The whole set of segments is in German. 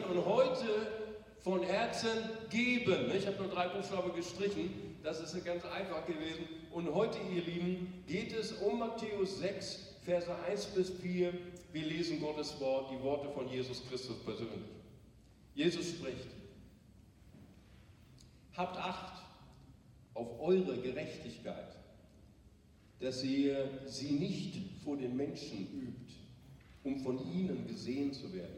nehmen und heute von Herzen geben. Ich habe nur 3 Buchstaben gestrichen, das ist ganz einfach gewesen. Und heute, ihr Lieben, geht es um Matthäus 6, Verse 1 bis 4. Wir lesen Gottes Wort, die Worte von Jesus Christus persönlich. Jesus spricht: Habt Acht auf eure Gerechtigkeit, dass ihr sie nicht vor den Menschen übt, um von ihnen gesehen zu werden.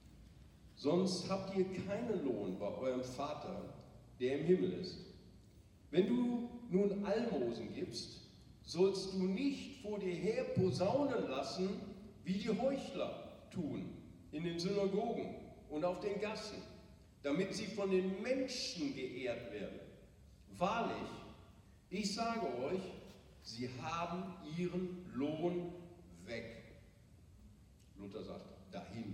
Sonst habt ihr keinen Lohn bei eurem Vater, der im Himmel ist. Wenn du nun Almosen gibst, sollst du nicht vor dir her posaunen lassen, wie die Heuchler tun, in den Synagogen und auf den Gassen, damit sie von den Menschen geehrt werden. Wahrlich, ich sage euch, sie haben ihren Lohn weg. Luther sagt, dahin.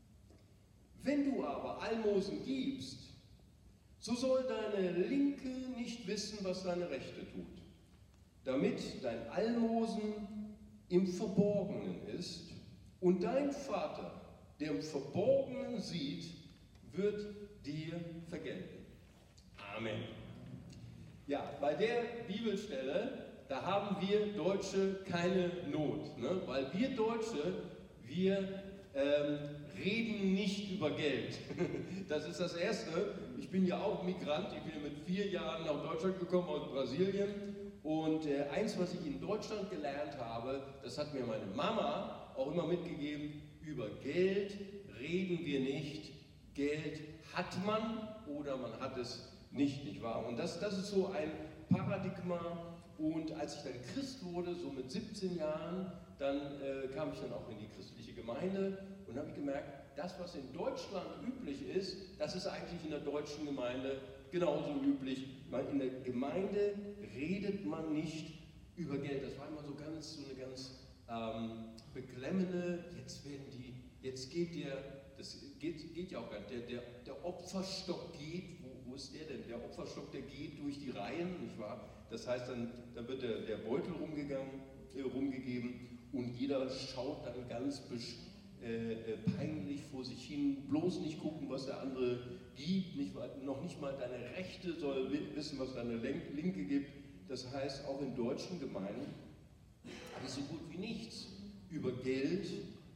Wenn du aber Almosen gibst, so soll deine Linke nicht wissen, was deine Rechte tut, damit dein Almosen im Verborgenen ist und dein Vater, der im Verborgenen sieht, wird dir vergelten. Amen. Ja, bei der Bibelstelle, da haben wir Deutsche keine Not, ne? Weil wir Deutsche, wir reden nicht über Geld. Das ist das Erste. Ich bin ja auch Migrant, ich bin ja mit 4 Jahren nach Deutschland gekommen aus Brasilien. Und eins, was ich in Deutschland gelernt habe, das hat mir meine Mama auch immer mitgegeben: Über Geld reden wir nicht. Geld hat man oder man hat es nicht wahr? Und das ist so ein Paradigma. Und als ich dann Christ wurde, so mit 17 Jahren, dann kam ich dann auch in die christliche Gemeinde und habe gemerkt, das, was in Deutschland üblich ist, das ist eigentlich in der deutschen Gemeinde genauso üblich. In der Gemeinde redet man nicht über Geld. Das war immer so eine ganz beklemmende, jetzt geht ja auch gar nicht, der Opferstock geht, wo ist der denn? Der Opferstock, der geht durch die Reihen, nicht wahr? Das heißt, dann wird der Beutel rumgegeben und jeder schaut dann ganz peinlich vor sich hin, bloß nicht gucken, was der andere gibt, noch nicht mal deine Rechte soll wissen, was deine Linke gibt. Das heißt, auch in deutschen Gemeinden habe ich so gut wie nichts über Geld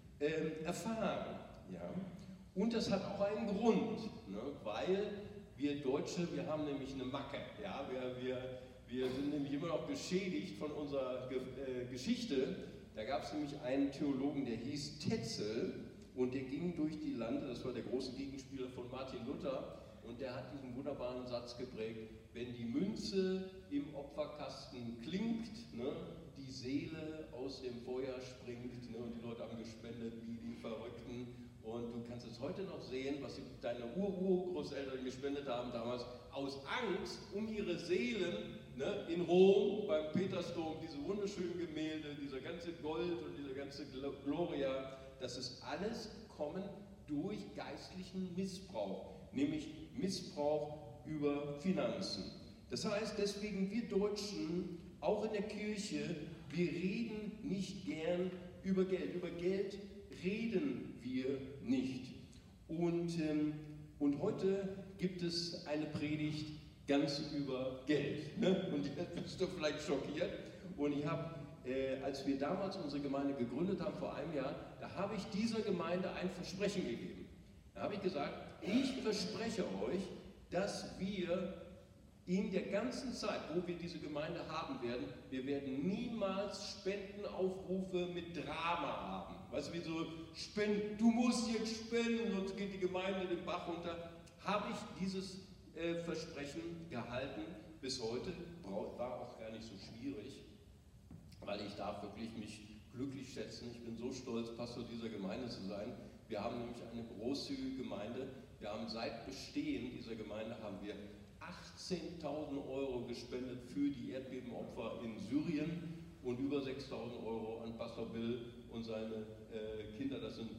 erfahren. Ja? Und das hat auch einen Grund, ne? Weil wir Deutsche, wir haben nämlich eine Macke. Ja? Wir sind nämlich immer noch geschädigt von unserer Geschichte. Da gab es nämlich einen Theologen, der hieß Tetzel und der ging durch die Lande, das war der große Gegenspieler von Martin Luther, und der hat diesen wunderbaren Satz geprägt: Wenn die Münze im Opferkasten klingt, ne, die Seele aus dem Feuer springt, ne, und die Leute haben gespendet wie die Verrückten. Und du kannst es heute noch sehen, was deine Urgroßeltern gespendet haben damals, aus Angst um ihre Seelen, ne, in Rom, beim Petersdom, diese wunderschönen Gemälde, dieser ganze Gold und diese ganze Gloria, das ist alles gekommen durch geistlichen Missbrauch, nämlich Missbrauch über Finanzen. Das heißt, deswegen wir Deutschen, auch in der Kirche, wir reden nicht gern über Geld. Über Geld reden wir nicht. Und heute gibt es eine Predigt ganz über Geld. Ne? Und jetzt bist du vielleicht schockiert. Und ich habe, als wir damals unsere Gemeinde gegründet haben, vor einem Jahr, da habe ich dieser Gemeinde ein Versprechen gegeben. Da habe ich gesagt, ich verspreche euch, dass wir in der ganzen Zeit, wo wir diese Gemeinde haben werden, wir werden niemals Spendenaufrufe mit Drama haben. Weißt du, wie so spenden, du musst jetzt spenden, sonst geht die Gemeinde den Bach runter. Habe ich dieses Versprechen gehalten bis heute, war auch gar nicht so schwierig, weil ich darf wirklich mich glücklich schätzen. Ich bin so stolz, Pastor dieser Gemeinde zu sein. Wir haben nämlich eine großzügige Gemeinde. Wir haben seit Bestehen dieser Gemeinde haben wir 18.000 Euro gespendet für die Erdbebenopfer in Syrien und über 6.000 Euro an Pastor Bill und seine Kinder. Das sind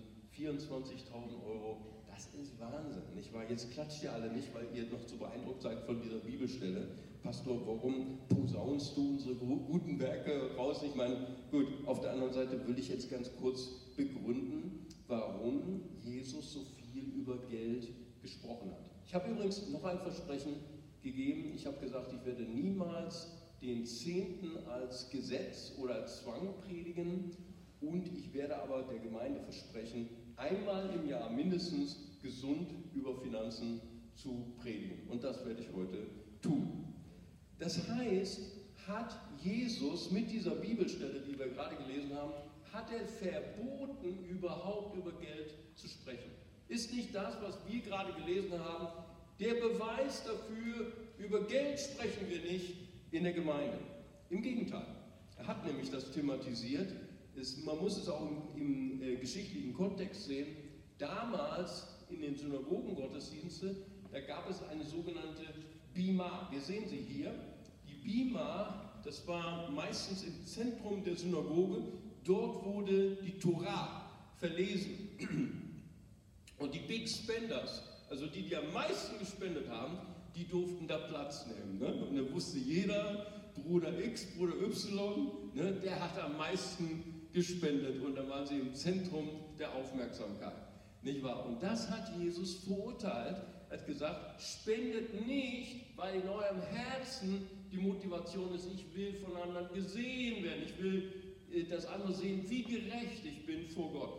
24.000 Euro. Das ist Wahnsinn, nicht wahr? Jetzt klatscht ihr alle nicht, weil ihr noch zu beeindruckt seid von dieser Bibelstelle. Pastor, warum posaunst du unsere guten Werke raus? Ich meine, gut, auf der anderen Seite will ich jetzt ganz kurz begründen, warum Jesus so viel über Geld gesprochen hat. Ich habe übrigens noch ein Versprechen gegeben. Ich habe gesagt, ich werde niemals den Zehnten als Gesetz oder als Zwang predigen, und ich werde aber der Gemeinde versprechen, einmal im Jahr mindestens gesund über Finanzen zu predigen. Und das werde ich heute tun. Das heißt, hat Jesus mit dieser Bibelstelle, die wir gerade gelesen haben, hat er verboten, überhaupt über Geld zu sprechen. Ist nicht das, was wir gerade gelesen haben, der Beweis dafür, über Geld sprechen wir nicht in der Gemeinde. Im Gegenteil, er hat nämlich das thematisiert. Man muss es auch im geschichtlichen Kontext sehen. Damals in den Synagogengottesdiensten, da gab es eine sogenannte Bima. Wir sehen sie hier. Die Bima, das war meistens im Zentrum der Synagoge. Dort wurde die Tora verlesen. Und die Big Spenders, also die am meisten gespendet haben, die durften da Platz nehmen. Ne? Und da wusste jeder, Bruder X, Bruder Y, ne, der hat am meisten gespendet. Und dann waren sie im Zentrum der Aufmerksamkeit. Nicht wahr? Und das hat Jesus verurteilt. Er hat gesagt, spendet nicht, weil in eurem Herzen die Motivation ist, ich will von anderen gesehen werden. Ich will, dass andere sehen, wie gerecht ich bin vor Gott.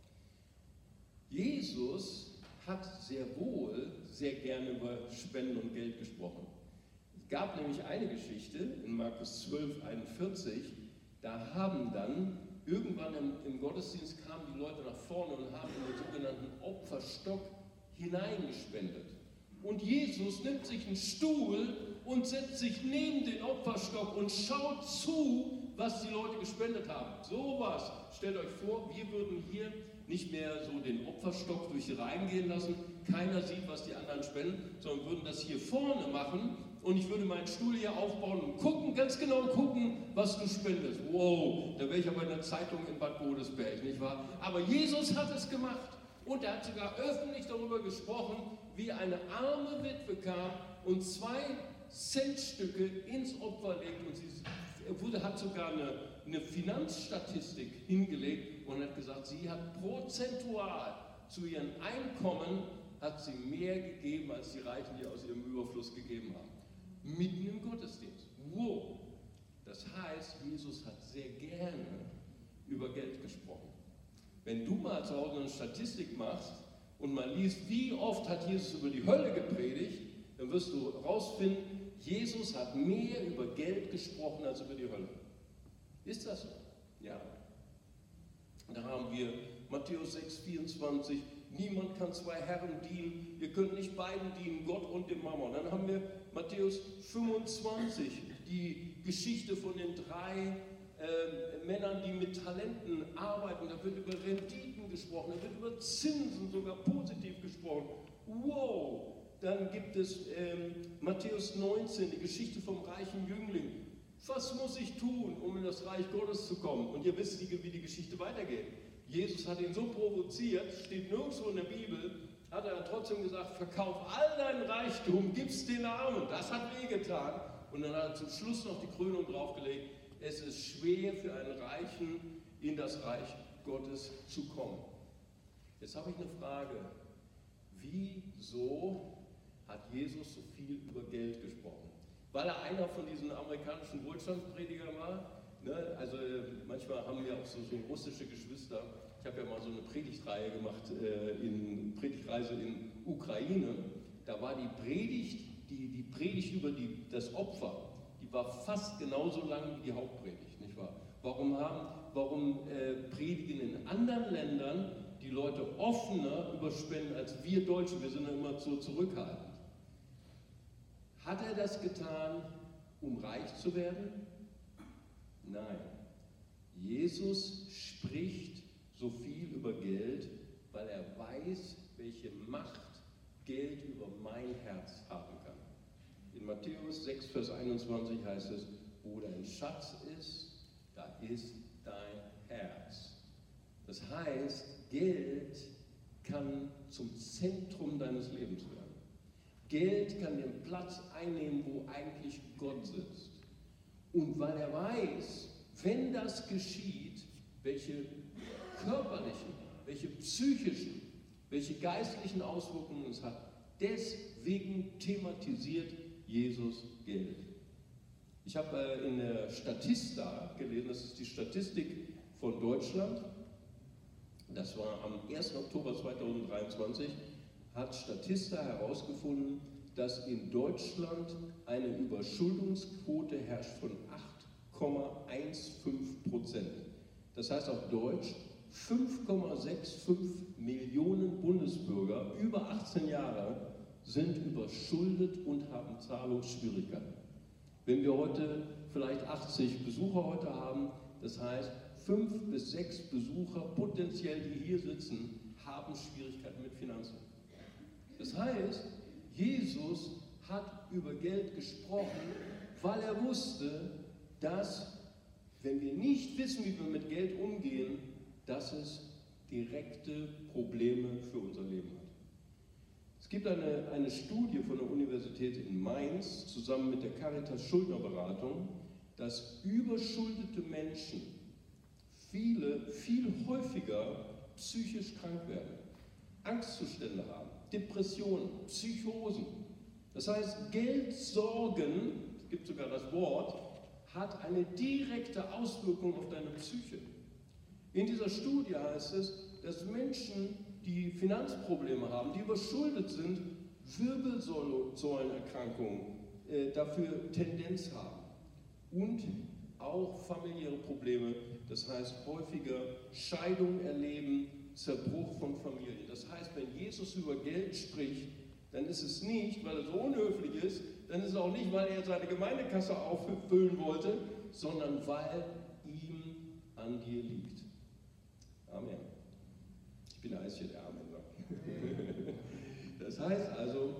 Jesus hat sehr wohl sehr gerne über Spenden und Geld gesprochen. Es gab nämlich eine Geschichte in Markus 12,41, da haben dann irgendwann im Gottesdienst kamen die Leute nach vorne und haben in den sogenannten Opferstock hineingespendet. Und Jesus nimmt sich einen Stuhl und setzt sich neben den Opferstock und schaut zu, was die Leute gespendet haben. Sowas, stellt euch vor, wir würden hier nicht mehr so den Opferstock durch die Reihen gehen lassen, keiner sieht, was die anderen spenden, sondern würden das hier vorne machen und ich würde meinen Stuhl hier aufbauen und gucken, ganz genau gucken, was du spendest. Wow, da wäre ich aber in der Zeitung in Bad Godesberg, nicht wahr? Aber Jesus hat es gemacht und er hat sogar öffentlich darüber gesprochen, wie eine arme Witwe kam und 2 Centstücke ins Opfer legt und sie hat sogar eine Finanzstatistik hingelegt und hat gesagt, sie hat prozentual zu ihrem Einkommen hat sie mehr gegeben als die Reichen, die aus ihrem Überfluss gegeben haben. Mitten im Gottesdienst. Wow! Das heißt, Jesus hat sehr gerne über Geld gesprochen. Wenn du mal zu Hause eine Statistik machst und mal liest, wie oft hat Jesus über die Hölle gepredigt, dann wirst du herausfinden, Jesus hat mehr über Geld gesprochen als über die Hölle. Ist das so? Ja. Da haben wir Matthäus 6,24, niemand kann 2 Herren dienen, ihr könnt nicht beiden dienen, Gott und dem Mammon. Dann haben wir Matthäus 25, die Geschichte von den 3 Männern, die mit Talenten arbeiten. Da wird über Renditen gesprochen, da wird über Zinsen sogar positiv gesprochen. Wow! Dann gibt es Matthäus 19, die Geschichte vom reichen Jüngling. Was muss ich tun, um in das Reich Gottes zu kommen? Und ihr wisst, wie die Geschichte weitergeht. Jesus hat ihn so provoziert, steht nirgendwo in der Bibel, hat er trotzdem gesagt, verkauf all deinen Reichtum, gib's den Armen. Das hat wehgetan. Und dann hat er zum Schluss noch die Krönung draufgelegt. Es ist schwer für einen Reichen, in das Reich Gottes zu kommen. Jetzt habe ich eine Frage. Wieso hat Jesus so viel über Geld gesprochen? Weil er einer von diesen amerikanischen Wohlstandspredigern war? Ne? Also manchmal haben wir auch so russische Geschwister. Ich habe ja mal so eine Predigtreihe gemacht, Predigtreise in Ukraine. Da war die Predigt über das Opfer, die war fast genauso lang wie die Hauptpredigt, nicht wahr? Warum predigen in anderen Ländern die Leute offener über Spenden als wir Deutschen? Wir sind ja immer so zurückhaltend. Hat er das getan, um reich zu werden? Nein. Jesus spricht so viel über Geld, weil er weiß, welche Macht Geld über mein Herz haben kann. In Matthäus 6, Vers 21 heißt es, wo dein Schatz ist, da ist dein Herz. Das heißt, Geld kann zum Zentrum deines Lebens werden. Geld kann den Platz einnehmen, wo eigentlich Gott sitzt. Und weil er weiß, wenn das geschieht, welche körperlichen, welche psychischen, welche geistlichen Auswirkungen es hat. Deswegen thematisiert Jesus Geld. Ich habe in der Statista gelesen, das ist die Statistik von Deutschland, das war am 1. Oktober 2023, hat Statista herausgefunden, dass in Deutschland eine Überschuldungsquote herrscht von 8,15%. Das heißt auf Deutsch, 5,65 Millionen Bundesbürger über 18 Jahre sind überschuldet und haben Zahlungsschwierigkeiten. Wenn wir heute vielleicht 80 Besucher heute haben, das heißt 5 bis 6 Besucher potenziell, die hier sitzen, haben Schwierigkeiten mit Finanzen. Das heißt, Jesus hat über Geld gesprochen, weil er wusste, dass, wenn wir nicht wissen, wie wir mit Geld umgehen, dass es direkte Probleme für unser Leben hat. Es gibt eine Studie von der Universität in Mainz zusammen mit der Caritas Schuldnerberatung, dass überschuldete Menschen viel häufiger psychisch krank werden, Angstzustände haben, Depressionen, Psychosen. Das heißt, Geldsorgen, es gibt sogar das Wort, hat eine direkte Auswirkung auf deine Psyche. In dieser Studie heißt es, dass Menschen, die Finanzprobleme haben, die überschuldet sind, Wirbelsäulenerkrankungen dafür Tendenz haben und auch familiäre Probleme, das heißt häufiger Scheidung erleben, Zerbruch von Familien. Das heißt, wenn Jesus über Geld spricht, dann ist es nicht, weil er so unhöflich ist, dann ist es auch nicht, weil er seine Gemeindekasse auffüllen wollte, sondern weil ihm an dir liegt. Amen. Ich bin der Einzige, der Amen sagt. Das heißt also,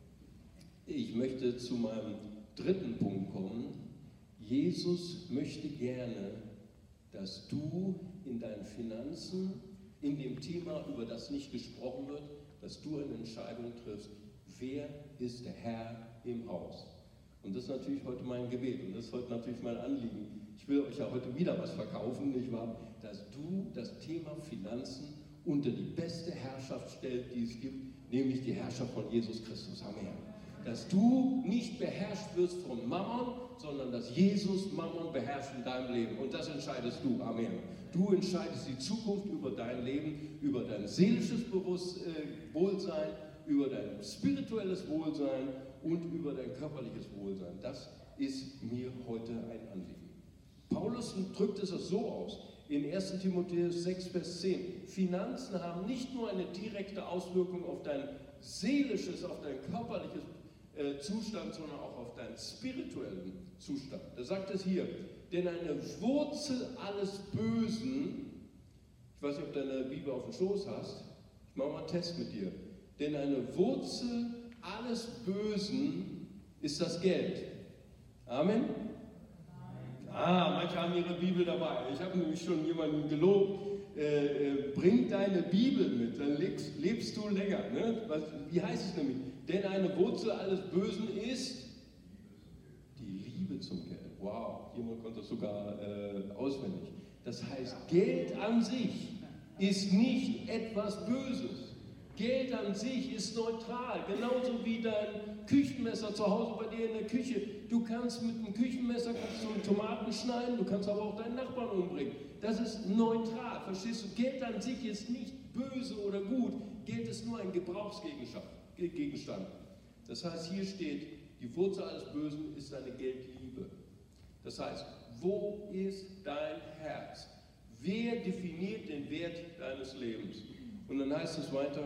ich möchte zu meinem dritten Punkt kommen. Jesus möchte gerne, dass du in deinen Finanzen, in dem Thema, über das nicht gesprochen wird, dass du eine Entscheidung triffst, wer ist der Herr im Haus? Und das ist natürlich heute mein Gebet und das ist heute natürlich mein Anliegen. Ich will euch ja heute wieder was verkaufen, nicht wahr? Dass du das Thema Finanzen unter die beste Herrschaft stellst, die es gibt, nämlich die Herrschaft von Jesus Christus. Amen. Dass du nicht beherrscht wirst von Mammon, sondern dass Jesus Mammon beherrscht in deinem Leben. Und das entscheidest du. Amen. Du entscheidest die Zukunft über dein Leben, über dein seelisches Wohlsein, über dein spirituelles Wohlsein und über dein körperliches Wohlsein. Das ist mir heute ein Anliegen. Paulus drückt es so aus, in 1. Timotheus 6, Vers 10. Finanzen haben nicht nur eine direkte Auswirkung auf dein seelisches, auf dein körperliches Zustand, sondern auch auf deinen spirituellen Zustand. Da sagt es hier, denn eine Wurzel alles Bösen, ich weiß nicht, ob du deine Bibel auf dem Schoß hast, ich mache mal einen Test mit dir, denn eine Wurzel alles Bösen ist das Geld. Amen? Manche haben ihre Bibel dabei. Ich habe nämlich schon jemanden gelobt, bring deine Bibel mit, dann lebst du länger. Ne? Wie heißt es nämlich? Denn eine Wurzel alles Bösen ist die Liebe zum Geld. Wow, jemand konnte das sogar auswendig. Das heißt, Geld an sich ist nicht etwas Böses. Geld an sich ist neutral, genauso wie dein Küchenmesser zu Hause bei dir in der Küche. Du kannst mit einem Küchenmesser Tomaten schneiden, du kannst aber auch deinen Nachbarn umbringen. Das ist neutral, verstehst du? Geld an sich ist nicht böse oder gut, Geld ist nur ein Gebrauchsgegenstand. Das heißt, hier steht, die Wurzel alles Bösen ist deine Geldliebe. Das heißt, wo ist dein Herz? Wer definiert den Wert deines Lebens? Und dann heißt es weiter,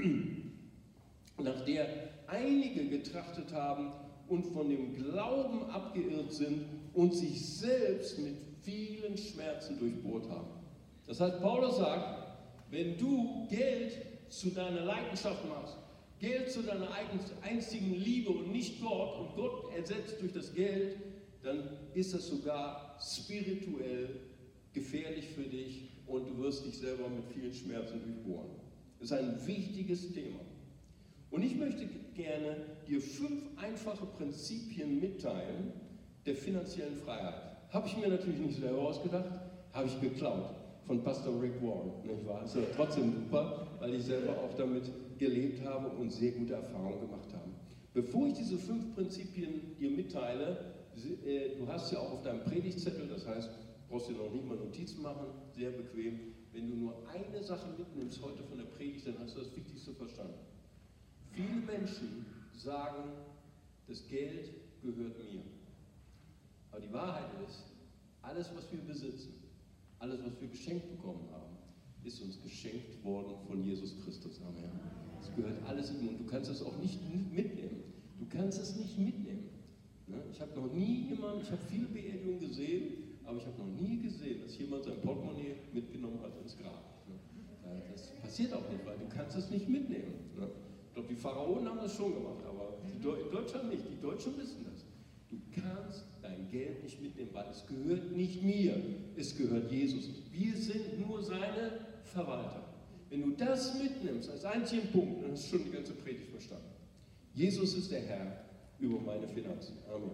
nach der einige getrachtet haben und von dem Glauben abgeirrt sind und sich selbst mit vielen Schmerzen durchbohrt haben. Das heißt, Paulus sagt, wenn du Geld zu deiner Leidenschaft machst, Geld zu deiner einzigen Liebe und nicht Gott und Gott ersetzt durch das Geld, dann ist das sogar spirituell gefährlich für dich und du wirst dich selber mit vielen Schmerzen durchbohren. Das ist ein wichtiges Thema. Und ich möchte gerne dir 5 einfache Prinzipien mitteilen der finanziellen Freiheit. Habe ich mir natürlich nicht selber ausgedacht, habe ich geklaut. von Pastor Rick Warren, nicht wahr? Ist ja trotzdem super, weil ich selber auch damit gelebt habe und sehr gute Erfahrungen gemacht habe. Bevor ich diese 5 Prinzipien dir mitteile, du hast ja auch auf deinem Predigtzettel, das heißt, brauchst dir noch nicht mal Notizen machen, sehr bequem. Wenn du nur eine Sache mitnimmst heute von der Predigt, dann hast du das Wichtigste verstanden. Viele Menschen sagen, das Geld gehört mir. Aber die Wahrheit ist, alles, was wir besitzen, alles, was wir geschenkt bekommen haben, ist uns geschenkt worden von Jesus Christus. Amen. Es gehört alles ihm und du kannst es auch nicht mitnehmen. Du kannst es nicht mitnehmen. Ich habe noch nie jemanden, ich habe viele Beerdigungen gesehen, aber ich habe noch nie gesehen, dass jemand sein Portemonnaie mitgenommen hat ins Grab. Das passiert auch nicht, weil du kannst es nicht mitnehmen. Ich glaube, die Pharaonen haben das schon gemacht, aber in Deutschland nicht. Die Deutschen wissen das. Du kannst dein Geld nicht mitnehmen, weil es gehört nicht mir, es gehört Jesus. Wir sind nur seine Verwalter. Wenn du das mitnimmst als einzigen Punkt, dann hast du schon die ganze Predigt verstanden. Jesus ist der Herr über meine Finanzen. Amen.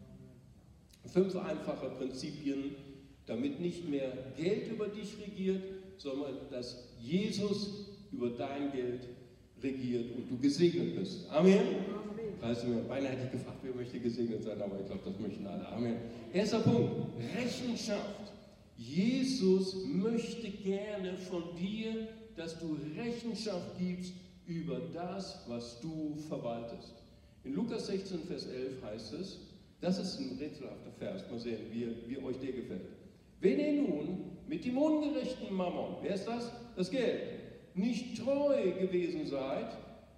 5 einfache Prinzipien, damit nicht mehr Geld über dich regiert, sondern dass Jesus über dein Geld regiert und du gesegnet bist. Amen. Beinahe hätte ich gefragt, wer möchte gesegnet sein, aber ich glaube, das möchten alle. Amen. Erster Punkt, Rechenschaft. Jesus möchte gerne von dir, dass du Rechenschaft gibst über das, was du verwaltest. In Lukas 16, Vers 11 heißt es, das ist ein rätselhafter Vers, mal sehen, wie euch der gefällt. Wenn ihr nun mit dem ungerechten Mammon, wer ist das? Das Geld, nicht treu gewesen seid,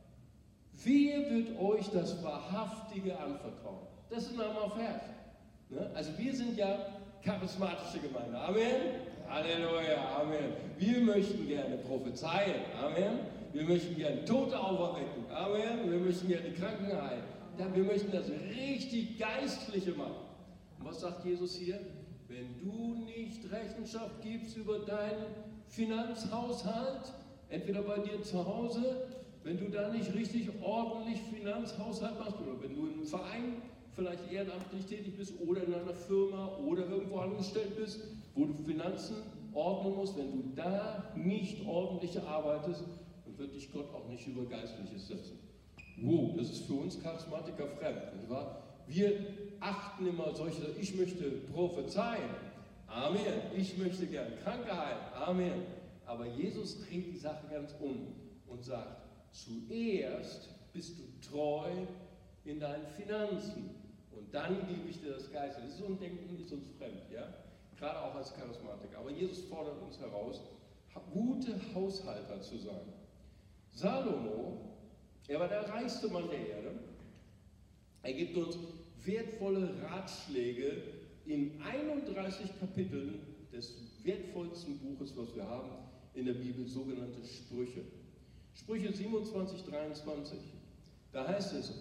wer wird euch das Wahrhaftige anvertrauen? Das ist ein armer Vers. Also wir sind ja charismatische Gemeinde. Amen. Halleluja. Amen. Wir möchten gerne prophezeien. Amen. Wir möchten gerne Tote auferwecken. Amen. Wir möchten gerne die Kranken heilen. Ja, wir möchten das richtig Geistliche machen. Und was sagt Jesus hier? Wenn du nicht Rechenschaft gibst über deinen Finanzhaushalt, entweder bei dir zu Hause, wenn du da nicht richtig ordentlich Finanzhaushalt machst, oder wenn du in einem Verein vielleicht ehrenamtlich tätig bist oder in einer Firma oder irgendwo angestellt bist, wo du Finanzen ordnen musst, wenn du da nicht ordentlich arbeitest, dann wird dich Gott auch nicht über Geistliches setzen. Wow, das ist für uns Charismatiker fremd, nicht wahr? Wir achten immer solche, ich möchte prophezeien, Amen, ich möchte gern Kranke heilen, Amen. Aber Jesus dreht die Sache ganz um und sagt, zuerst bist du treu in deinen Finanzen und dann gebe ich dir das Geist. Das ist so ein Denken, ist uns fremd, ja? Gerade auch als Charismatiker. Aber Jesus fordert uns heraus, gute Haushalter zu sein. Salomo, er war der reichste Mann der Erde. Er gibt uns wertvolle Ratschläge in 31 Kapiteln des wertvollsten Buches, was wir haben in der Bibel, sogenannte Sprüche. Sprüche 27, 23. Da heißt es,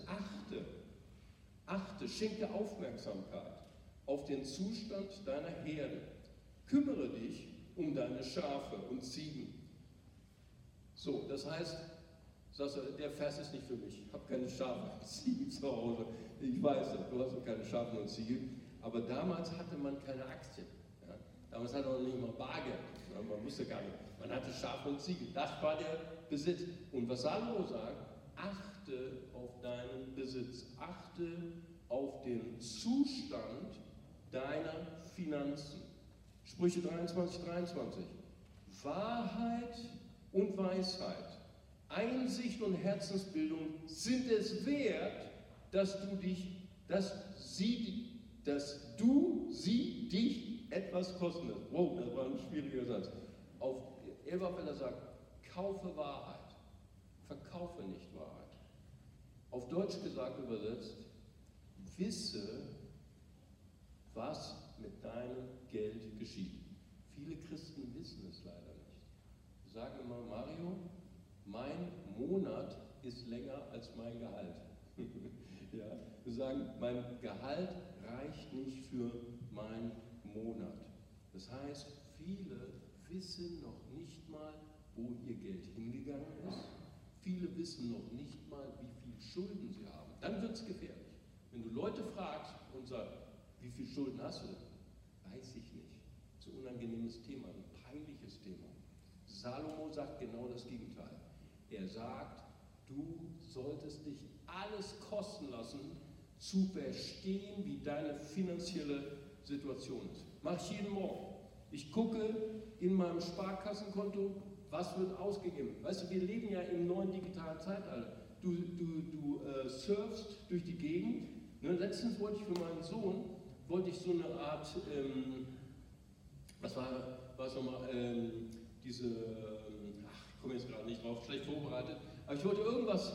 achte, schenke Aufmerksamkeit auf den Zustand deiner Herde. Kümmere dich um deine Schafe und Ziegen. So, das heißt, sagst du, der Vers ist nicht für mich. Ich habe keine Schafe und Ziegen zu Hause. Ich weiß, du hast keine Schafe und Ziegen. Aber damals hatte man keine Aktien. Ja? Damals hatte man nicht mal Bargeld. Ja? Man wusste gar nicht. Man hatte Schafe und Ziegen. Das war der Besitz. Und was Salomo sagt, achte auf deinen Besitz. Achte auf den Zustand deiner Finanzen. Sprüche 23, 23. Wahrheit und Weisheit, Einsicht und Herzensbildung sind es wert, dass du sie dich etwas kosten lässt. Wow, das war ein schwieriger Satz. Auf Elberfelder sagt, kaufe Wahrheit, verkaufe nicht Wahrheit. Auf Deutsch gesagt übersetzt, wisse, was mit deinem Geld geschieht. Viele Christen wissen es leider nicht. Sie sagen immer, Mario, mein Monat ist länger als mein Gehalt. Ja, wir sagen, mein Gehalt reicht nicht für meinen Monat. Das heißt, viele wissen noch nicht mal, wo ihr Geld hingegangen ist. Viele wissen noch nicht mal, wie viel Schulden sie haben. Dann wird es gefährlich. Wenn du Leute fragst und sagst, wie viel Schulden hast du denn? Weiß ich nicht. So ein unangenehmes Thema, ein peinliches Thema. Salomo sagt genau das Gegenteil. Er sagt, du solltest dich alles kosten lassen, zu verstehen, wie deine finanzielle Situation ist. Mache ich jeden Morgen. Ich gucke in meinem Sparkassenkonto, was wird ausgegeben. Weißt du, wir leben ja im neuen digitalen Zeitalter. Du surfst durch die Gegend. Ne, letztens wollte ich für meinen Sohn, so eine Art, was war es nochmal, ich komme jetzt gerade nicht drauf, schlecht vorbereitet, aber ich wollte irgendwas,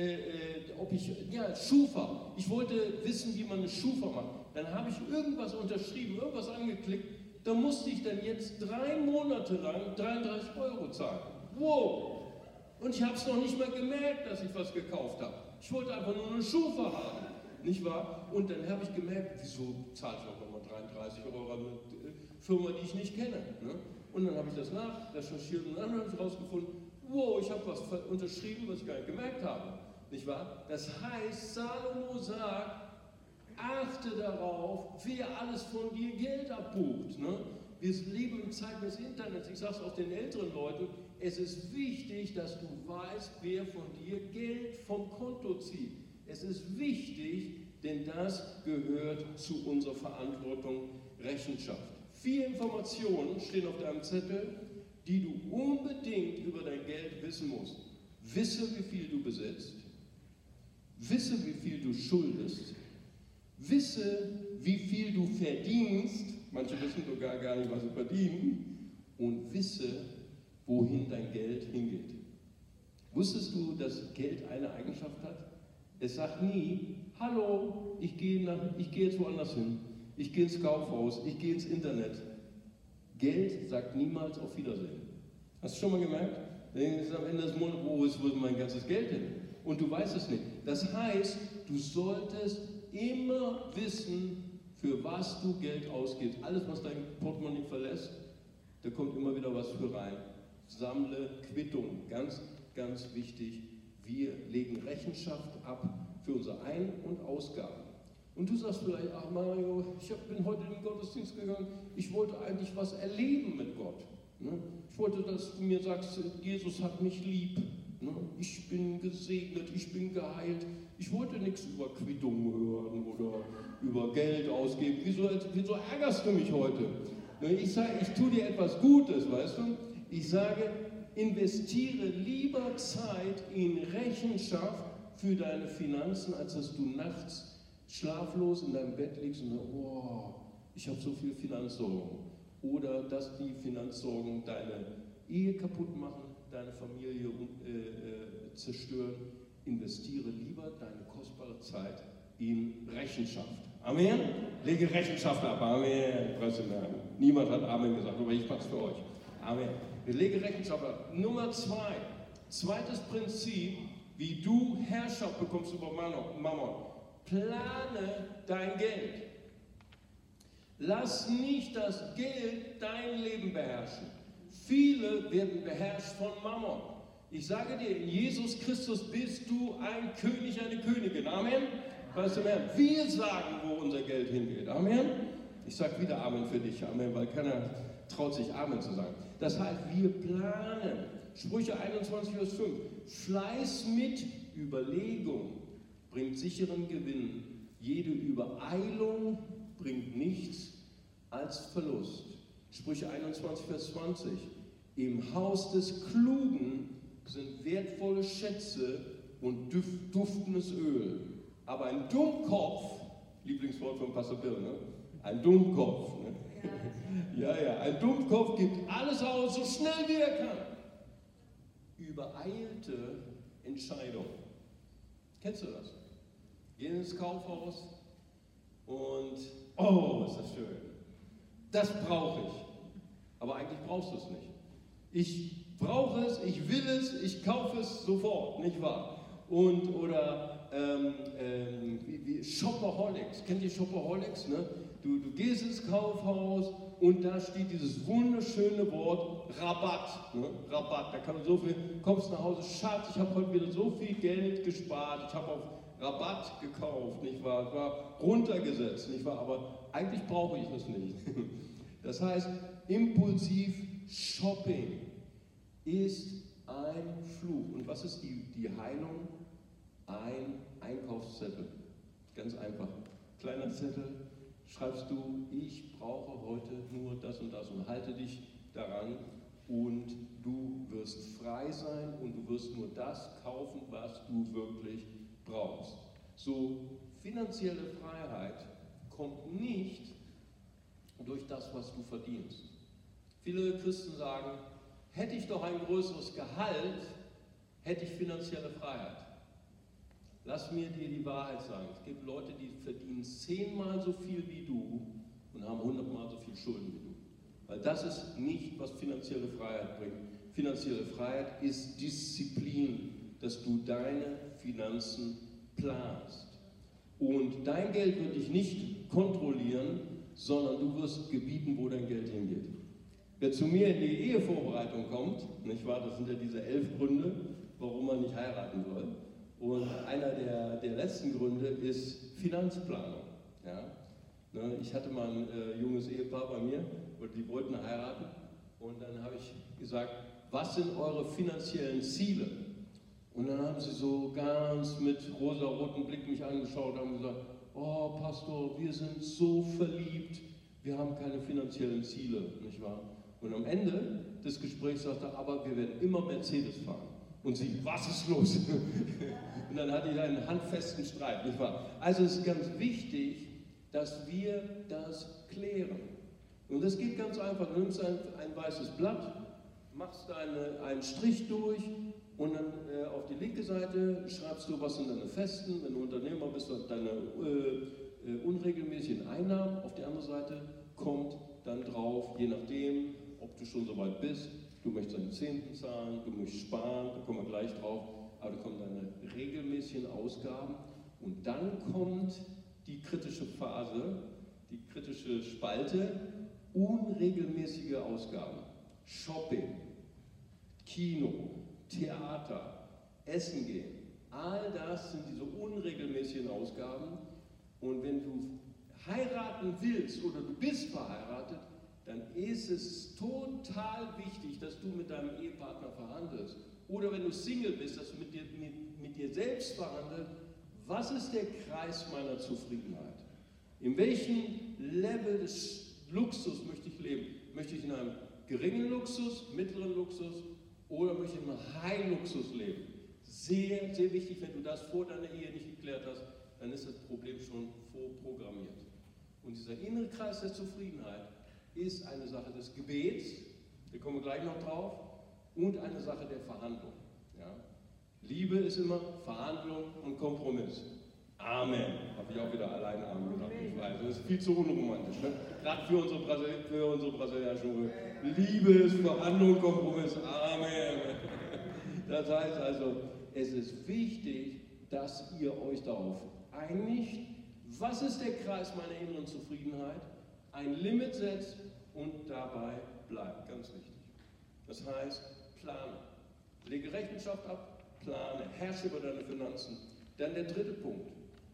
Schufa. Ich wollte wissen, wie man eine Schufa macht. Dann habe ich irgendwas unterschrieben, irgendwas angeklickt, da musste ich dann jetzt 3 Monate lang 33 € zahlen. Wow! Und ich habe es noch nicht mal gemerkt, dass ich was gekauft habe. Ich wollte einfach nur eine Schufa haben, nicht wahr? Und dann habe ich gemerkt, wieso zahle ich auch nochmal 33 € an eine Firma, die ich nicht kenne. Ne? Und dann habe ich das nachrecherchiert und dann habe ich herausgefunden, wow, ich habe was unterschrieben, was ich gar nicht gemerkt habe. Nicht wahr? Das heißt, Salomo sagt, achte darauf, wer alles von dir Geld abbucht. Ne? Wir leben in Zeiten des Internets, ich sage es auch den älteren Leuten, es ist wichtig, dass du weißt, wer von dir Geld vom Konto zieht. Es ist wichtig, denn das gehört zu unserer Verantwortung, Rechenschaft. 4 Informationen stehen auf deinem Zettel, die du unbedingt über dein Geld wissen musst. Wisse, wie viel du besitzt. Wisse, wie viel du schuldest. Wisse, wie viel du verdienst. Manche wissen sogar gar nicht, was sie verdienen. Und wisse, wohin dein Geld hingeht. Wusstest du, dass Geld eine Eigenschaft hat? Es sagt nie, hallo, ich gehe jetzt woanders hin. Ich gehe ins Kaufhaus, ich gehe ins Internet. Geld sagt niemals auf Wiedersehen. Hast du schon mal gemerkt? Dann ist am Ende des Monats, wo ist mein ganzes Geld hin? Und du weißt es nicht. Das heißt, du solltest immer wissen, für was du Geld ausgibst. Alles, was dein Portemonnaie verlässt, da kommt immer wieder was für rein. Sammle Quittung. Ganz, ganz wichtig. Wir legen Rechenschaft ab für unsere Ein- und Ausgaben. Und du sagst vielleicht, ach Mario, ich bin heute in den Gottesdienst gegangen, ich wollte eigentlich was erleben mit Gott. Ne? Ich wollte, dass du mir sagst, Jesus hat mich lieb, ne? Ich bin gesegnet, ich bin geheilt. Ich wollte nichts über Quittung hören oder über Geld ausgeben. Wieso ärgerst du mich heute? Ne? Ich sage, ich tue dir etwas Gutes, weißt du? Ich sage, investiere lieber Zeit in Rechenschaft für deine Finanzen, als dass du nachts schlaflos in deinem Bett liegst und sagst, oh, ich habe so viel Finanzsorgen. Oder dass die Finanzsorgen deine Ehe kaputt machen, deine Familie zerstören. Investiere lieber deine kostbare Zeit in Rechenschaft. Amen? Lege Rechenschaft ab. Amen. Niemand hat Amen gesagt, aber ich mache es für euch. Amen. Lege Rechenschaft ab. Nummer 2. Zweites Prinzip, wie du Herrschaft bekommst über Mammon. Plane dein Geld. Lass nicht das Geld dein Leben beherrschen. Viele werden beherrscht von Mammon. Ich sage dir, in Jesus Christus bist du ein König, eine Königin. Amen. Weißt du mehr? Wir sagen, wo unser Geld hingeht. Amen. Ich sage wieder Amen für dich. Amen, weil keiner traut sich Amen zu sagen. Das heißt, wir planen. Sprüche 21, Vers 5. Fleiß mit Überlegung bringt sicheren Gewinn. Jede Übereilung bringt nichts als Verlust. Sprüche 21, Vers 20. Im Haus des Klugen sind wertvolle Schätze und duftendes Öl. Aber ein Dummkopf, Lieblingswort von Pastor Bill, ne? Ein Dummkopf. Ne? Ja, ein Dummkopf gibt alles aus, so schnell wie er kann. Übereilte Entscheidung. Kennst du das? Geh ins Kaufhaus und, oh, ist das schön. Das brauche ich. Aber eigentlich brauchst du es nicht. Ich brauche es, ich will es, ich kaufe es sofort, nicht wahr? Oder wie Shopaholics. Kennt ihr Shopaholics? Ne? Du gehst ins Kaufhaus und da steht dieses wunderschöne Wort Rabatt. Ne? Rabatt, da kann man so viel, kommst nach Hause, Schatz, ich habe heute wieder so viel Geld gespart, ich habe auf Rabatt gekauft, nicht wahr? Es war runtergesetzt, nicht wahr? Aber eigentlich brauche ich es nicht. Das heißt, impulsiv Shopping ist ein Fluch. Und was ist die Heilung? Ein Einkaufszettel. Ganz einfach. Kleiner Zettel, schreibst du, ich brauche heute nur das und halte dich daran und du wirst frei sein und du wirst nur das kaufen, was du wirklich brauchst. So, finanzielle Freiheit kommt nicht durch das, was du verdienst. Viele Christen sagen, hätte ich doch ein größeres Gehalt, hätte ich finanzielle Freiheit. Lass mir dir die Wahrheit sagen. Es gibt Leute, die verdienen 10-mal so viel wie du und haben 100-mal so viel Schulden wie du. Weil das ist nicht, was finanzielle Freiheit bringt. Finanzielle Freiheit ist Disziplin, dass du deine Finanzen planst. Und dein Geld wird dich nicht kontrollieren, sondern du wirst gebieten, wo dein Geld hingeht. Wer zu mir in die Ehevorbereitung kommt, nicht wahr, das sind ja diese 11 Gründe, warum man nicht heiraten soll. Und einer der letzten Gründe ist Finanzplanung. Ja? Ich hatte mal ein junges Ehepaar bei mir und die wollten heiraten. Und dann habe ich gesagt, was sind eure finanziellen Ziele? Und dann haben sie so ganz mit rosaroten Blick mich angeschaut und haben gesagt, oh Pastor, wir sind so verliebt, wir haben keine finanziellen Ziele, nicht wahr? Und am Ende des Gesprächs sagte er, aber wir werden immer Mercedes fahren. Und sie, was ist los? Und dann hatte ich einen handfesten Streit, nicht wahr? Also es ist ganz wichtig, dass wir das klären. Und das geht ganz einfach. Du nimmst ein weißes Blatt, machst einen Strich durch und dann auf die linke Seite schreibst du, was sind deine festen, wenn du Unternehmer bist, deine unregelmäßigen Einnahmen. Auf die andere Seite kommt dann drauf, je nachdem, ob du schon so weit bist, du möchtest deine Zehnten zahlen, du möchtest sparen, da kommen wir gleich drauf, aber da kommen deine regelmäßigen Ausgaben und dann kommt die kritische Phase, die kritische Spalte, unregelmäßige Ausgaben. Shopping, Kino, Theater, Essen gehen, all das sind diese unregelmäßigen Ausgaben und wenn du heiraten willst oder du bist verheiratet, dann ist es total wichtig, dass du mit deinem Ehepartner verhandelst. Oder wenn du Single bist, dass du mit dir selbst verhandelst, was ist der Kreis meiner Zufriedenheit? In welchem Level des Luxus möchte ich leben? Möchte ich in einem geringen Luxus, mittleren Luxus oder möchte ich in einem High-Luxus leben? Sehr, sehr wichtig, wenn du das vor deiner Ehe nicht geklärt hast, dann ist das Problem schon vorprogrammiert. Und dieser innere Kreis der Zufriedenheit ist eine Sache des Gebets, da kommen wir gleich noch drauf, und eine Sache der Verhandlung. Ja? Liebe ist immer Verhandlung und Kompromiss. Amen. Habe ich auch wieder alleine Amen gesagt. Ich weiß, das ist viel zu unromantisch. Ne? Gerade für unsere brasilianischen Liebe ist Verhandlung und Kompromiss. Amen. Das heißt also, es ist wichtig, dass ihr euch darauf einigt, was ist der Kreis meiner inneren Zufriedenheit, ein Limit setzt und dabei bleibt. Ganz wichtig. Das heißt, plane. Lege Rechenschaft ab, plane, herrsche über deine Finanzen. Dann der dritte Punkt.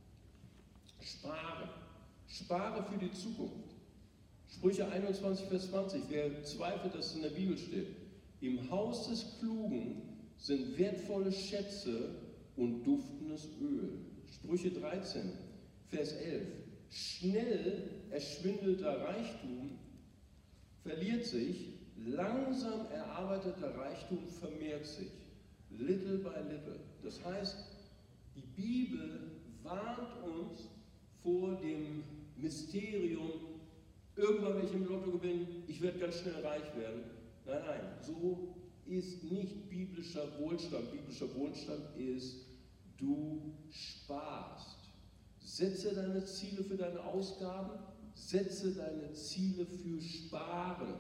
Spare. Spare für die Zukunft. Sprüche 21, Vers 20. Wer zweifelt, dass es in der Bibel steht? Im Haus des Klugen sind wertvolle Schätze und duftendes Öl. Sprüche 13, Vers 11. Schnell erschwindelter Reichtum verliert sich, langsam erarbeiteter Reichtum vermehrt sich. Little by little. Das heißt, die Bibel warnt uns vor dem Mysterium, irgendwann will ich im Lotto gewinnen, ich werde ganz schnell reich werden. Nein, nein, so ist nicht biblischer Wohlstand. Biblischer Wohlstand ist, du sparst. Setze deine Ziele für deine Ausgaben, setze deine Ziele für Sparen.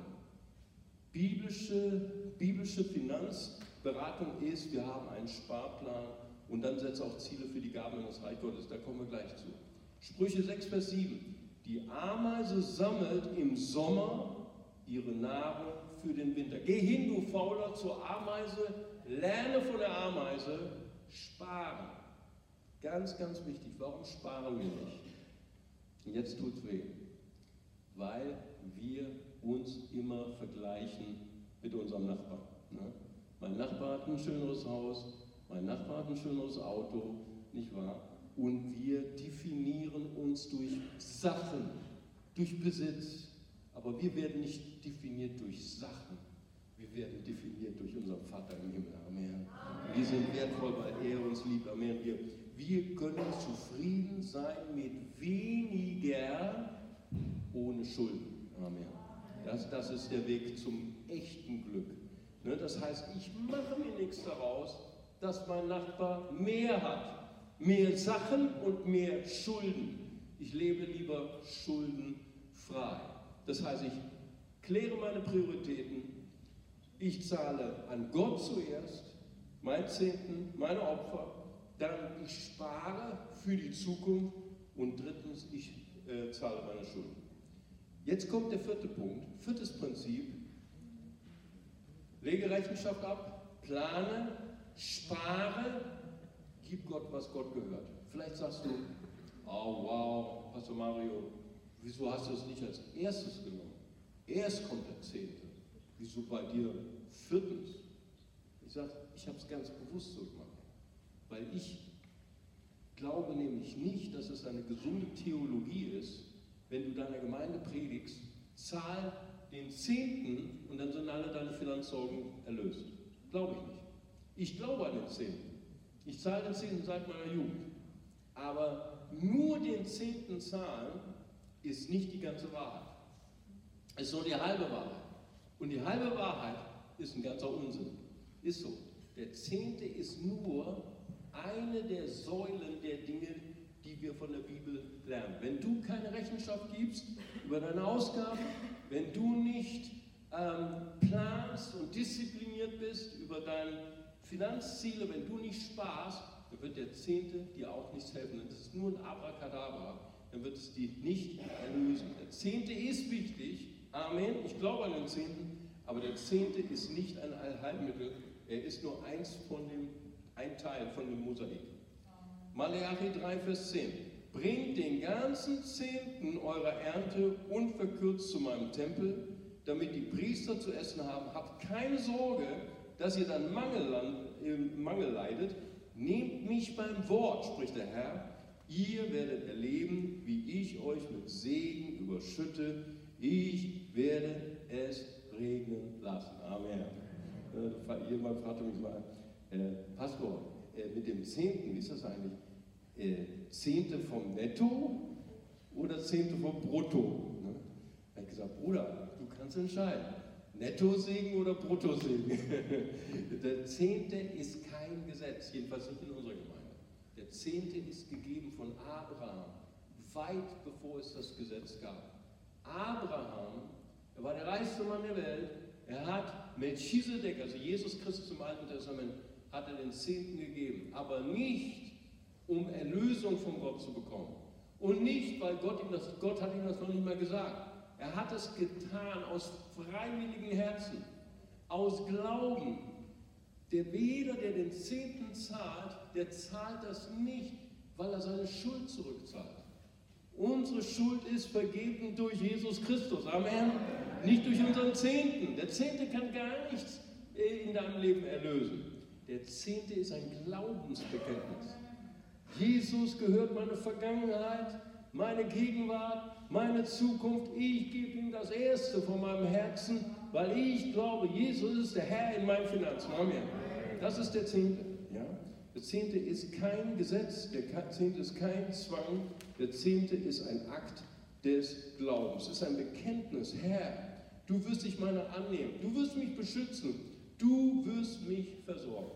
Biblische Finanzberatung ist, wir haben einen Sparplan und dann setze auch Ziele für die Gaben in das Reich Gottes. Da kommen wir gleich zu. Sprüche 6, Vers 7. Die Ameise sammelt im Sommer ihre Nahrung für den Winter. Geh hin, du Fauler, zur Ameise, lerne von der Ameise, sparen. Ganz, ganz wichtig. Warum sparen wir nicht? Und jetzt tut's weh. Weil wir uns immer vergleichen mit unserem Nachbarn. Ne? Mein Nachbar hat ein schöneres Haus, mein Nachbar hat ein schöneres Auto, nicht wahr? Und wir definieren uns durch Sachen, durch Besitz. Aber wir werden nicht definiert durch Sachen. Wir werden definiert durch unseren Vater im Himmel. Amen. Wir sind wertvoll, weil er uns liebt. Amen. Wir können zufrieden sein mit weniger ohne Schulden. Amen. Das ist der Weg zum echten Glück. Ne, das heißt, ich mache mir nichts daraus, dass mein Nachbar mehr hat. Mehr Sachen und mehr Schulden. Ich lebe lieber schuldenfrei. Das heißt, ich kläre meine Prioritäten. Ich zahle an Gott zuerst, mein Zehnten, meine Opfer. Dann ich spare für die Zukunft. Und drittens, ich zahle meine Schulden. Jetzt kommt der vierte Punkt, viertes Prinzip. Lege Rechenschaft ab, plane, spare, gib Gott, was Gott gehört. Vielleicht sagst du, oh wow, Pastor Mario, wieso hast du es nicht als erstes genommen? Erst kommt der Zehnte. Wieso bei dir viertens? Ich sage, ich habe es ganz bewusst so gemacht. Weil ich glaube nämlich nicht, dass es eine gesunde Theologie ist, wenn du deiner Gemeinde predigst, zahl den Zehnten und dann sind alle deine Finanzsorgen erlöst. Glaube ich nicht. Ich glaube an den Zehnten. Ich zahle den Zehnten seit meiner Jugend. Aber nur den Zehnten zahlen ist nicht die ganze Wahrheit. Es ist nur die halbe Wahrheit. Und die halbe Wahrheit ist ein ganzer Unsinn. Ist so. Der Zehnte ist nur eine der Säulen der Dinge, die wir von der Bibel lernen. Wenn du keine Rechenschaft gibst über deine Ausgaben, wenn du nicht planst und diszipliniert bist über deine Finanzziele, wenn du nicht sparst, dann wird der Zehnte dir auch nichts helfen. Das ist nur ein Abracadabra, dann wird es dich nicht erlösen. Der Zehnte ist wichtig, Amen, ich glaube an den Zehnten, aber der Zehnte ist nicht ein Allheilmittel, er ist nur ein Teil von dem Mosaik. Maleachi 3, Vers 10. Bringt den ganzen Zehnten eurer Ernte unverkürzt zu meinem Tempel, damit die Priester zu essen haben. Habt keine Sorge, dass ihr dann Mangel leidet. Nehmt mich beim Wort, spricht der Herr. Ihr werdet erleben, wie ich euch mit Segen überschütte. Ich werde es regnen lassen. Amen. Jemand fragte mich mal, Pastor, mit dem Zehnten, wie ist das eigentlich? Zehnte vom Netto oder Zehnte vom Brutto? Ne? Da habe ich gesagt, Bruder, du kannst entscheiden. Nettosegen oder Bruttosegen? Der Zehnte ist kein Gesetz, jedenfalls nicht in unserer Gemeinde. Der Zehnte ist gegeben von Abraham, weit bevor es das Gesetz gab. Abraham, er war der reichste Mann der Welt, er hat Melchisedek, also Jesus Christus im Alten Testament, hat er den Zehnten gegeben, aber nicht, um Erlösung von Gott zu bekommen. Und nicht, weil Gott hat ihm das noch nicht mal gesagt. Er hat es getan aus freiwilligem Herzen, aus Glauben. Der den Zehnten zahlt, der zahlt das nicht, weil er seine Schuld zurückzahlt. Unsere Schuld ist vergeben durch Jesus Christus. Amen. Nicht durch unseren Zehnten. Der Zehnte kann gar nichts in deinem Leben erlösen. Der Zehnte ist ein Glaubensbekenntnis. Jesus gehört meine Vergangenheit, meine Gegenwart, meine Zukunft. Ich gebe ihm das Erste von meinem Herzen, weil ich glaube, Jesus ist der Herr in meinen Finanzen. Amen. Das ist der Zehnte. Ja? Der Zehnte ist kein Gesetz, der Zehnte ist kein Zwang, der Zehnte ist ein Akt des Glaubens. Es ist ein Bekenntnis. Herr, du wirst dich meiner annehmen, du wirst mich beschützen, du wirst mich versorgen.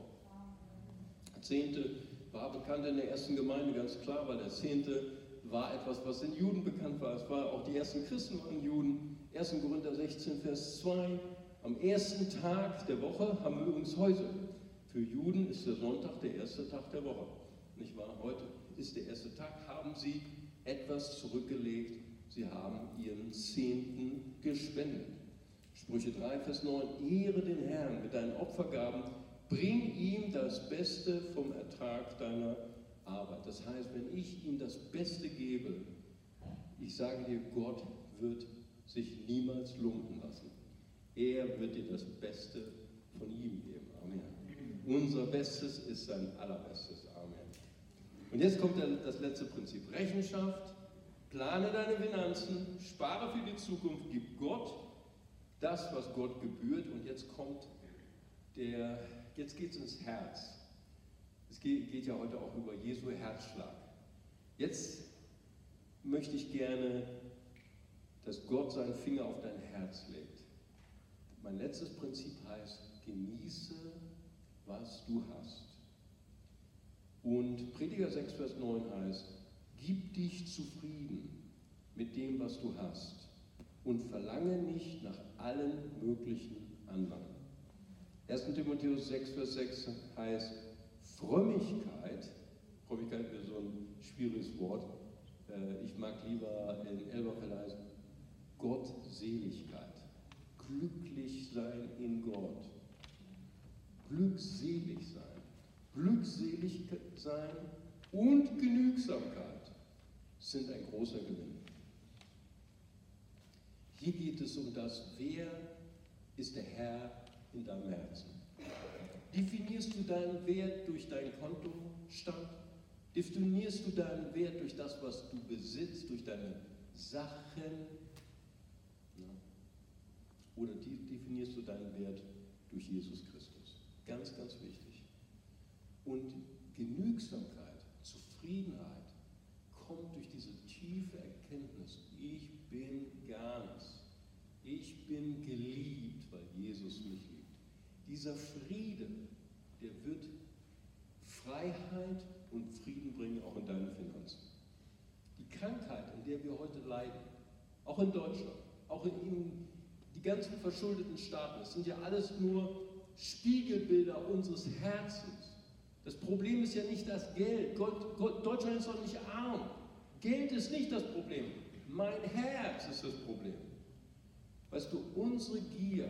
Der Zehnte war bekannt in der ersten Gemeinde, ganz klar, weil der Zehnte war etwas, was den Juden bekannt war. Es war auch die ersten Christen waren Juden. 1. Korinther 16, Vers 2. Am ersten Tag der Woche haben wir übrigens heute. Für Juden ist der Sonntag der erste Tag der Woche. Nicht wahr? Heute ist der erste Tag, haben sie etwas zurückgelegt. Sie haben ihren Zehnten gespendet. Sprüche 3, Vers 9. Ehre den Herrn mit deinen Opfergaben. Bring ihm das Beste vom Ertrag deiner Arbeit. Das heißt, wenn ich ihm das Beste gebe, ich sage dir, Gott wird sich niemals lumpen lassen. Er wird dir das Beste von ihm geben. Amen. Unser Bestes ist sein allerbestes. Amen. Und jetzt kommt dann das letzte Prinzip. Rechenschaft, plane deine Finanzen, spare für die Zukunft, gib Gott das, was Gott gebührt. Und jetzt geht es ins Herz. Es geht ja heute auch über Jesu Herzschlag. Jetzt möchte ich gerne, dass Gott seinen Finger auf dein Herz legt. Mein letztes Prinzip heißt, genieße, was du hast. Und Prediger 6, Vers 9 heißt, gib dich zufrieden mit dem, was du hast und verlange nicht nach allen möglichen anderen. 1. Timotheus 6, Vers 6 heißt, Frömmigkeit ist so ein schwieriges Wort, ich mag lieber in Elberfeld heißen, Gottseligkeit. Glücklich sein in Gott. Glückselig sein. Glückselig sein und Genügsamkeit sind ein großer Gewinn. Hier geht es um das, wer ist der Herr in deinem Herzen? Definierst du deinen Wert durch deinen Kontostand? Definierst du deinen Wert durch das, was du besitzt, durch deine Sachen? Oder definierst du deinen Wert durch Jesus Christus? Ganz, ganz wichtig. Und Genügsamkeit, Zufriedenheit kommt durch diese tiefe Erkenntnis, ich bin ganz. Ich bin geliebt, weil Jesus mich liebt. Dieser Friede, der wird Freiheit und Frieden bringen, auch in deinen Finanzen. Die Krankheit, in der wir heute leiden, auch in Deutschland, auch in die ganzen verschuldeten Staaten, das sind ja alles nur Spiegelbilder unseres Herzens. Das Problem ist ja nicht das Geld. Deutschland ist doch nicht arm. Geld ist nicht das Problem. Mein Herz ist das Problem. Weißt du, unsere Gier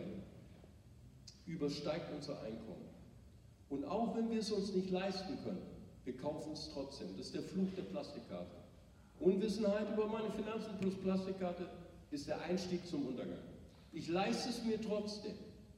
übersteigt unser Einkommen. Und auch wenn wir es uns nicht leisten können, wir kaufen es trotzdem. Das ist der Fluch der Plastikkarte. Unwissenheit über meine Finanzen plus Plastikkarte ist der Einstieg zum Untergang. Ich leiste es mir trotzdem.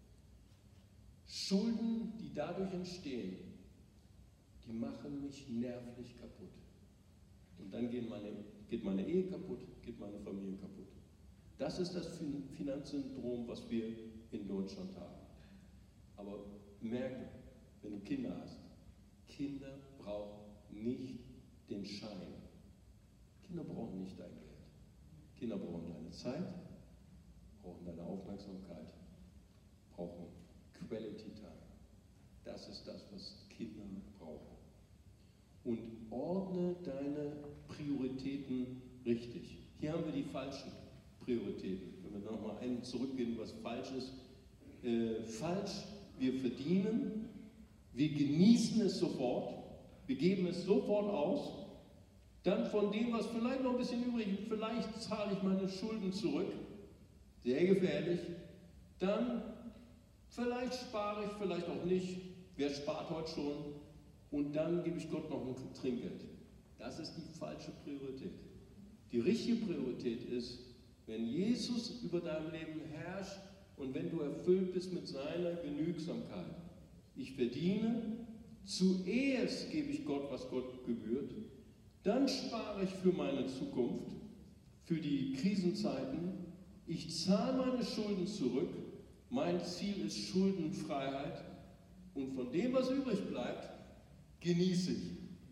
Schulden, die dadurch entstehen, die machen mich nervlich kaputt. Und dann geht meine Ehe kaputt, geht meine Familie kaputt. Das ist das Finanzsyndrom, was wir in Deutschland haben. Aber merke, wenn du Kinder hast, Kinder brauchen nicht den Schein. Kinder brauchen nicht dein Geld. Kinder brauchen deine Zeit, brauchen deine Aufmerksamkeit, brauchen Quality Time. Das ist das, was Kinder brauchen. Und ordne deine Prioritäten richtig. Hier haben wir die falschen Prioritäten. Wenn wir nochmal einen zurückgehen, was falsch ist. Falsch, wir verdienen, wir genießen es sofort, wir geben es sofort aus, dann von dem, was vielleicht noch ein bisschen übrig ist, vielleicht zahle ich meine Schulden zurück, sehr gefährlich, dann vielleicht spare ich, vielleicht auch nicht, wer spart heute schon, und dann gebe ich Gott noch ein Trinkgeld. Das ist die falsche Priorität. Die richtige Priorität ist, wenn Jesus über deinem Leben herrscht und wenn du erfüllt bist mit seiner Genügsamkeit. Ich verdiene, zuerst gebe ich Gott, was Gott gebührt, dann spare ich für meine Zukunft, für die Krisenzeiten, ich zahle meine Schulden zurück, mein Ziel ist Schuldenfreiheit und von dem, was übrig bleibt, genieße ich.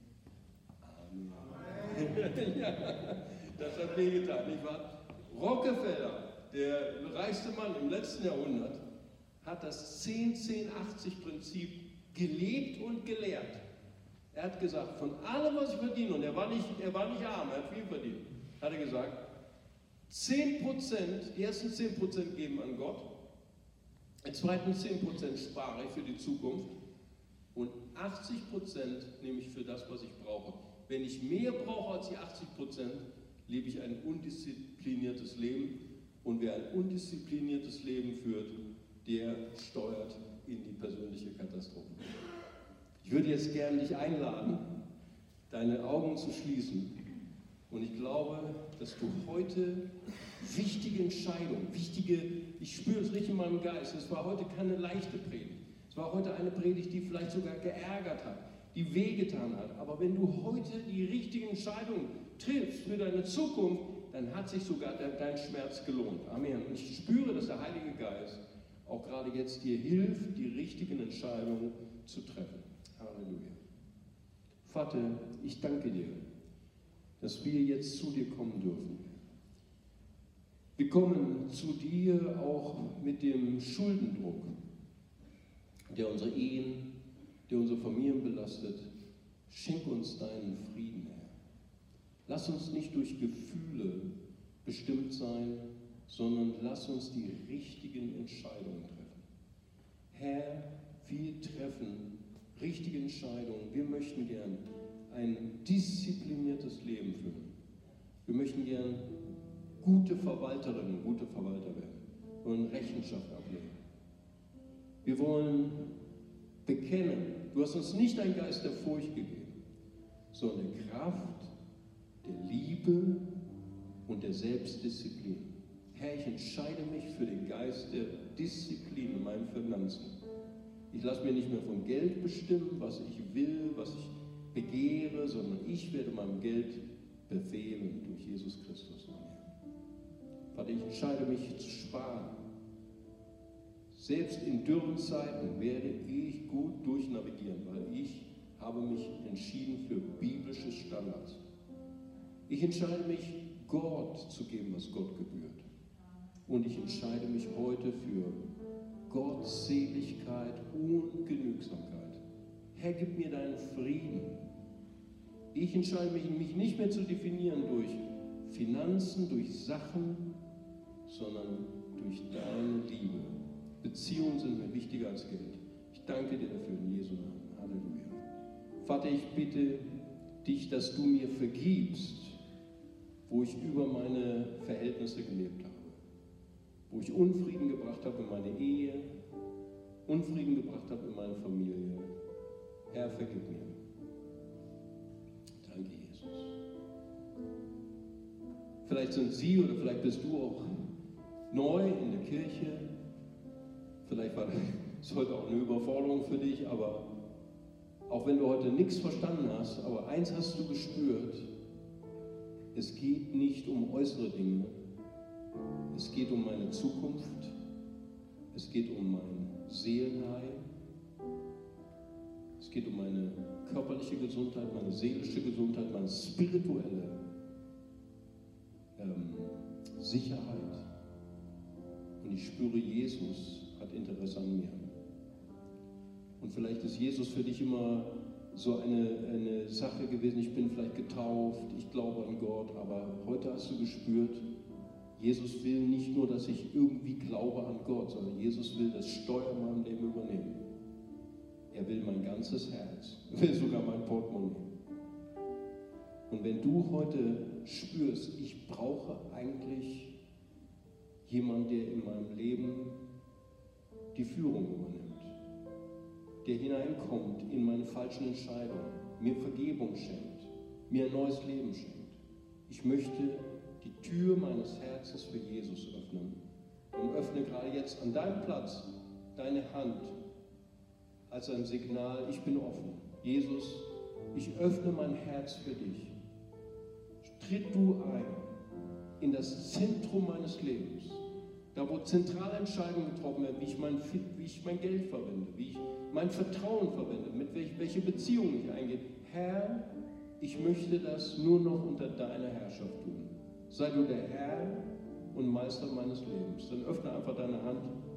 Amen. Ja, das hat wehgetan, nicht wahr? Rockefeller, der reichste Mann im letzten Jahrhundert, hat das 10-10-80-Prinzip gelebt und gelehrt. Er hat gesagt, von allem, was ich verdiene, und er war nicht arm, er hat viel verdient, hat er gesagt, 10%, die ersten 10% geben an Gott, die zweiten 10% spare ich für die Zukunft und 80% nehme ich für das, was ich brauche. Wenn ich mehr brauche als die 80%, lebe ich ein undiszipliniertes Leben. Und wer ein undiszipliniertes Leben führt, der steuert in die persönliche Katastrophe. Ich würde jetzt gerne dich einladen, deine Augen zu schließen. Und ich glaube, dass du heute wichtige Entscheidungen, Ich spüre es richtig in meinem Geist. Es war heute keine leichte Predigt. Es war heute eine Predigt, die vielleicht sogar geärgert hat, die wehgetan hat. Aber wenn du heute die richtige Entscheidung triffst für deine Zukunft, dann hat sich sogar dein Schmerz gelohnt. Amen. Und ich spüre, dass der Heilige Geist auch gerade jetzt dir hilft, die richtigen Entscheidungen zu treffen. Halleluja. Vater, ich danke dir, dass wir jetzt zu dir kommen dürfen. Wir kommen zu dir auch mit dem Schuldendruck, der unsere Ehen, der unsere Familien belastet. Schenk uns deinen Frieden, Herr. Lass uns nicht durch Gefühle bestimmt sein, sondern lass uns die richtigen Entscheidungen treffen. Herr, wir treffen richtige Entscheidungen. Wir möchten gern ein diszipliniertes Leben führen. Wir möchten gern gute Verwalterinnen und gute Verwalter werden. Wir wollen Rechenschaft ablegen. Wir wollen bekennen, du hast uns nicht einen Geist der Furcht gegeben, sondern der Kraft, der Liebe und der Selbstdisziplin. Herr, ich entscheide mich für den Geist der Disziplin in meinen Finanzen. Ich lasse mir nicht mehr von Geld bestimmen, was ich will, was ich begehre, sondern ich werde meinem Geld befehlen durch Jesus Christus, mein Herr. Vater, ich entscheide mich zu sparen. Selbst in dürren Zeiten werde ich gut durchnavigieren, weil ich habe mich entschieden für biblische Standards. Ich entscheide mich, Gott zu geben, was Gott gebührt. Und ich entscheide mich heute für Gottseligkeit und Genügsamkeit. Herr, gib mir deinen Frieden. Ich entscheide mich nicht mehr zu definieren durch Finanzen, durch Sachen, sondern durch deine Liebe. Beziehungen sind mir wichtiger als Geld. Ich danke dir dafür in Jesu Namen. Halleluja. Vater, ich bitte dich, dass du mir vergibst, wo ich über meine Verhältnisse gelebt habe. Wo ich Unfrieden gebracht habe in meine Ehe, Unfrieden gebracht habe in meine Familie. Herr, vergib mir. Danke, Jesus. Vielleicht sind Sie oder vielleicht bist du auch neu in der Kirche. Vielleicht war es heute auch eine Überforderung für dich, aber auch wenn du heute nichts verstanden hast, aber eins hast du gespürt: Es geht nicht um äußere Dinge. Es geht um meine Zukunft, es geht um mein Seelenheil, es geht um meine körperliche Gesundheit, meine seelische Gesundheit, meine spirituelle Sicherheit. Und ich spüre, Jesus hat Interesse an mir. Und vielleicht ist Jesus für dich immer so eine Sache gewesen, ich bin vielleicht getauft, ich glaube an Gott, aber heute hast du gespürt, Jesus will nicht nur, dass ich irgendwie glaube an Gott, sondern Jesus will das Steuer in meinem Leben übernehmen. Er will mein ganzes Herz, er will sogar mein Portemonnaie. Und wenn du heute spürst, ich brauche eigentlich jemanden, der in meinem Leben die Führung übernimmt, der hineinkommt in meine falschen Entscheidungen, mir Vergebung schenkt, mir ein neues Leben schenkt. Ich möchte die Tür meines Herzens für Jesus öffnen und öffne gerade jetzt an deinem Platz deine Hand als ein Signal, ich bin offen. Jesus, ich öffne mein Herz für dich. Tritt du ein in das Zentrum meines Lebens, da wo zentrale Entscheidungen getroffen werden, wie ich mein Geld verwende, wie ich mein Vertrauen verwende, mit welche Beziehungen ich eingehe. Herr, ich möchte das nur noch unter deiner Herrschaft tun. Sei du der Herr und Meister meines Lebens. Dann öffne einfach deine Hand